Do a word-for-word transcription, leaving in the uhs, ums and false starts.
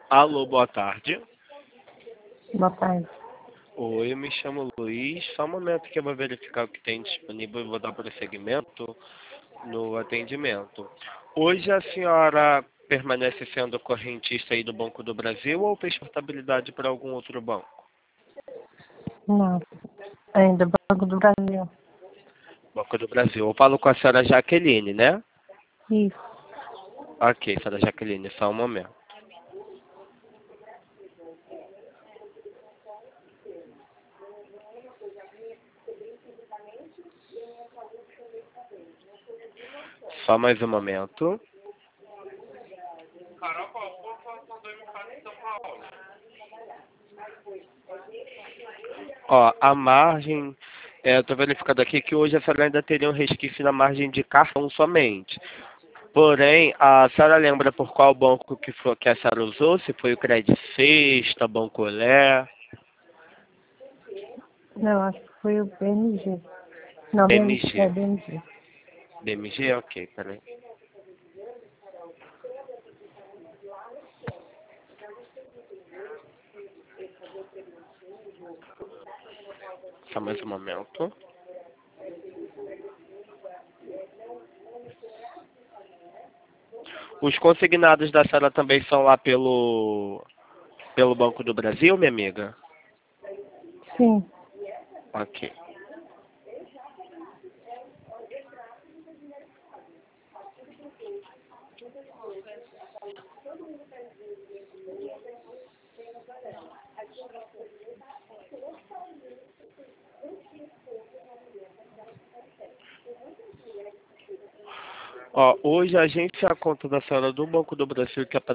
Alô, boa tarde. Boa tarde. Oi, eu me chamo Luiz. Só um momento que eu vou verificar o que tem disponível e vou dar prosseguimento no atendimento. Hoje a senhora permanece sendo correntista aí do Banco do Brasil ou fez portabilidade para algum outro banco? Não, ainda Banco do Brasil. Banco do Brasil. Eu falo com a senhora Jaqueline, né? Isso. Ok, senhora Jaqueline, só um momento. Só mais um momento. Ó, a margem, é, eu estou verificando aqui que hoje a senhora ainda teria um resquício na margem de cartão somente. Porém, a senhora lembra por qual banco que, foi, que a senhora usou? Se foi o Credit Sexta, Bancolé, Não, acho que foi o B M G. Não, B M G, é BMG. B M G. B M G? Ok, peraí. Só mais um momento. Os consignados da senhora também são lá pelo, pelo Banco do Brasil, minha amiga? Sim. Ok. Ó, hoje a gente, a conta da senhora do Banco do Brasil que